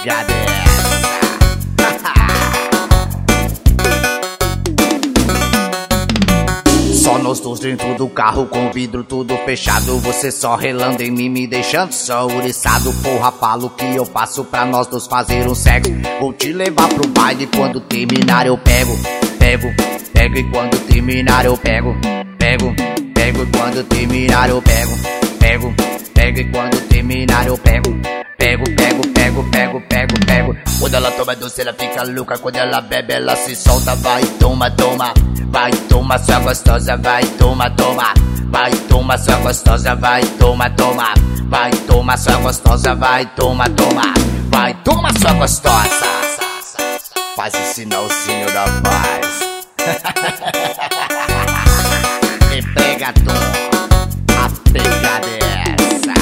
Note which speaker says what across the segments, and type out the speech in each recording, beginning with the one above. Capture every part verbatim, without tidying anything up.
Speaker 1: pegada é essa? Só nós dois dentro do carro com o vidro tudo fechado. Você só relando em mim, me deixando só ouriçado. Porra, falo que eu passo pra nós dois fazer um sexo. Vou te levar pro baile, quando terminar eu pego. Pego, pego e quando terminar eu pego. Pego, pego e quando terminar eu pego. Pego, pego e quando terminar eu pego. Pego, pego, pego, pego, pego, pego. Quando ela toma doce ela fica louca. Quando ela bebe ela se solta. Vai, toma, toma. Vai, toma, sua gostosa. Vai, toma, toma. Vai, toma, sua gostosa. Vai, toma, toma. Vai, toma, sua gostosa. Vai, toma, toma. Vai, toma, sua gostosa. Faz o sinalzinho da paz. E pregador, a pegada é essa.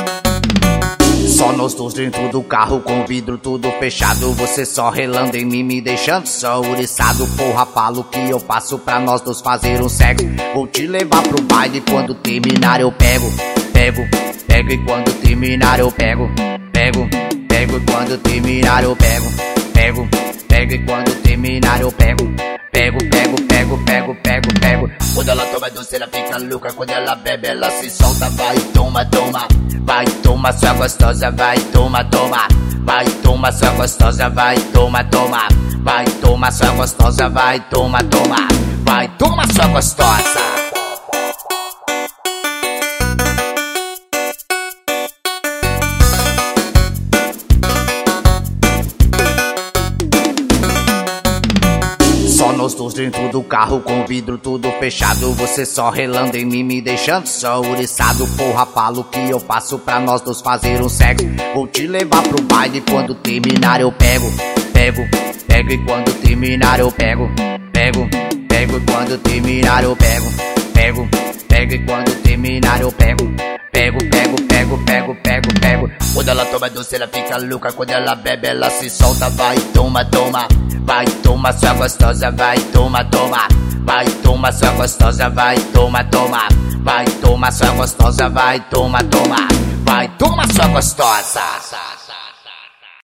Speaker 1: Só nós dois dentro do carro com o vidro tudo fechado. Você só relando em mim, me deixando só ouriçado. Porra, falo que eu passo pra nós dois fazer um sexo. Vou te levar pro baile, quando terminar eu pego. Pego, pego e quando terminar eu pego. Pego, pego e quando terminar eu pego. Pego, pego e quando terminar eu pego. Pego, pego, pego, pego, pego, pego. Quando ela toma doce ela fica louca. Quando ela bebe ela se solta. Vai, toma, toma. Vai, toma, sua gostosa. Vai, toma, toma. Vai, toma, sua gostosa. Vai, toma, toma. Vai, toma, sua gostosa. Vai, toma, toma. Vai, toma, sua gostosa. Só nós dois dentro do carro com o vidro tudo fechado. Você só relando em mim, me deixando só ouriçado. Porra, falo que eu passo pra nós dois fazer um sexo. Vou te levar pro baile, quando terminar eu pego. Pego, pego e quando terminar eu pego. Pego, pego e quando terminar eu pego. Pego, pego e quando terminar eu pego. Pego, pego, pego, pego, pego, pego. Quando ela toma doce ela fica louca. Quando ela bebe ela se solta. Vai, toma, toma. Vai, toma, sua gostosa. Vai, toma, toma. Vai, toma, sua gostosa. Vai, toma, toma. Vai, toma, sua gostosa. Vai, toma, toma. Vai, toma, sua gostosa.